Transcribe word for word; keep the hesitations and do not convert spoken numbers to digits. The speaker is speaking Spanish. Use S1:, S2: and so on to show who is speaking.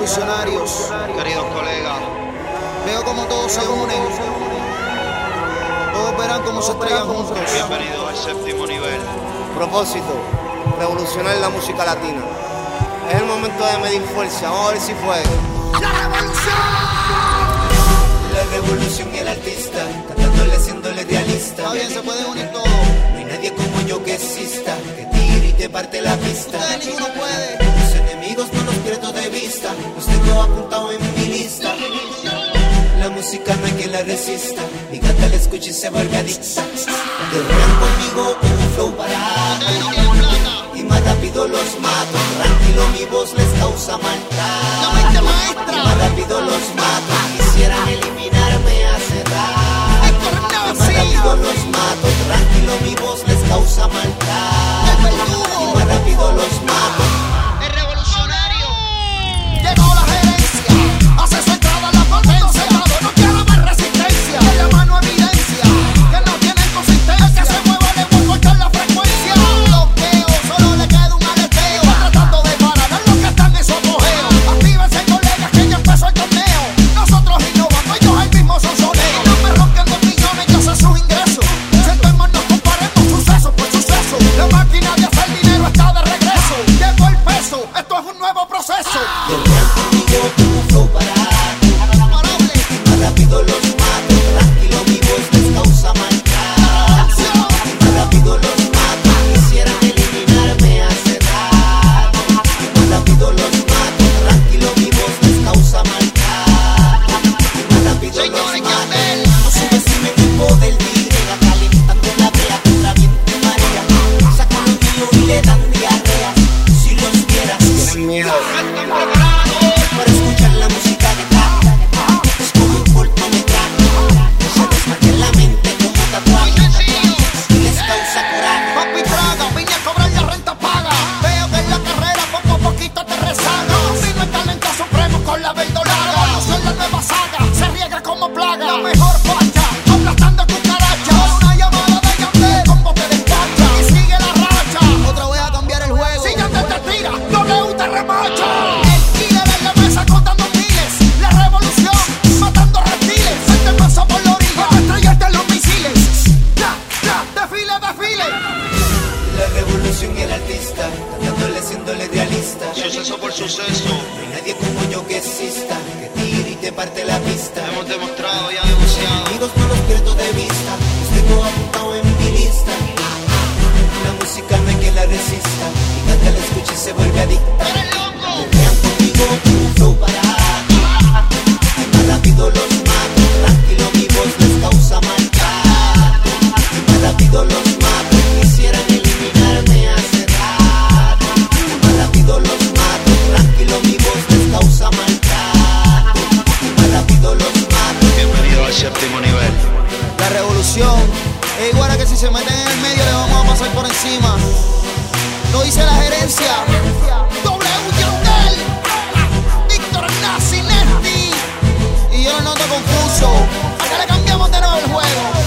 S1: revolucionarios,
S2: queridos colegas,
S1: veo como todos se unen, todos verán cómo se estrellan juntos.
S2: bienvenidos al séptimo nivel.
S3: Propósito, revolucionar la música latina. Es el momento de medir fuerza, vamos a ver si fue.
S1: ¡La revolución!
S4: La revolución y el artista, cantándole, siéndole realista.
S1: Está bien, se pueden unir todos.
S4: No hay nadie como yo que exista, que tire y te parte la pista.
S1: Ustedes ninguno puede.
S4: Los enemigos no los pierdo de vista, los tengo apuntado en mi lista. La música no hay quien la resista, mi gata la escucha y se vuelve adicta. Guerrean conmigo con un flow barato, y más rápido los mato. Tranquilo, mi voz les causa maltrato.
S1: La mente maestra.
S4: Y más rápido los mato, quisieran eliminarme hace rato. Y más rápido los mato, tranquilo, mi voz les causa maltrato. Y más rápido los mato.
S1: El revolucionario. Llegó la gerencia, hace su entrada a la potencia. No quiero ver resistencia, en la mano evidencia que no tienen consistencia. El que se mueva le voy a cortar la frecuencia. Bloqueo, solo le queda un aleteo. Va tratando de parar a los que están en su apogeo. Actívense, colegas, que ya empezó el torneo. Nosotros innovando, ellos el mismo sonsoneo. No me ronquen dos millones, yo sé sus ingresos. Sentémonos, comparemos suceso por suceso. La máquina de hacer dinero está de regreso. Llegó el peso, esto es un nuevo proceso.
S4: Guerrean conmigo con un flow barato,
S1: Imparable.
S4: y más rápido los mato. Tranquilo, mi voz les causa maltrato. Y más rápido los mato, quisieran eliminarme hace rato. Y más rápido los mato, tranquilo, mi voz les causa maltrato. Y más rápido los
S1: Señores, ¿qué
S4: mato.
S1: hacer?
S4: No subestimen el poder del Y, calentando la brea contra viento y marea. Sacan lo mío y le dan diarrea. Si los vieras,
S3: Tienen miedo.
S2: ¿Están preparados?
S4: para escuchar la música de trap, es como un cortometraje, se desmarca en la mente como tatuaje y les causa coraje.
S1: Papi traga, vine a cobrar la renta paga. Veo que en la carrera poco a poquito te rezaga. Vino el talento supremo con la verdolaga. Son la nueva saga, se riega como plaga. La mejor facha, aplastando cucaracha. Una llamada de Yandel, combo te despacha. Y sigue la racha. Otra vez a cambiar el juego. Si Yandel te tira, W te remacha. El killer en la mesa contando miles. La revolución, matando reptiles. Este paso por la orilla, para estrellarte los misiles. Ya, ya, desfile, desfile.
S4: La revolución y el artista, cantándole, siéndole realista.
S2: Suceso por suceso,
S4: No hay nadie como yo que exista, que tire y te parte la pista.
S2: hemos demostrado y anunciado.
S4: Amigos no los pierdo de vista, los tengo apuntado en mi lista. La música no hay quien la resista, mi gata la escucha y se vuelve adicta. Guerrean conmigo con un flow barato, y más rápido los mato. Tranquilo, mi voz les causa maltrato. Y más rápido los mato, quisieran eliminarme hace rato. Y más rápido los mato, tranquilo, mi voz les causa maltrato. Y más rápido los mato.
S2: Bienvenidos al séptimo nivel.
S1: La revolución es igual a que si se meten en el medio le vamos a pasar por encima. Lo dice la gerencia. W Yandel, Víctor Nazi, Nesti. Y yo lo noto confuso. Acá le cambiamos de nuevo el juego.